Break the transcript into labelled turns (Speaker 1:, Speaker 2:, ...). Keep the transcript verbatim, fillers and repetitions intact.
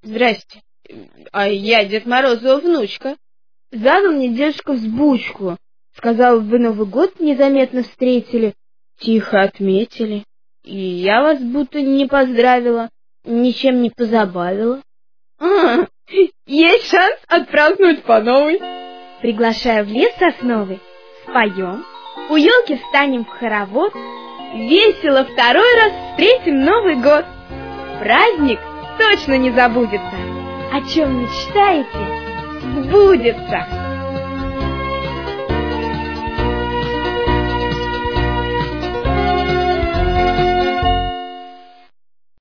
Speaker 1: Здрасте, а я Дед Морозова внучка. Задал мне дедушка взбучку. Сказал, вы Новый год незаметно встретили, тихо отметили. И я вас будто не поздравила, ничем не позабавила. А, есть шанс отпраздновать по новой. Приглашаю в лес сосновый, споем, у елки встанем в хоровод, весело второй раз встретим Новый год. Праздник точно не забудется. О чем мечтаете, сбудется.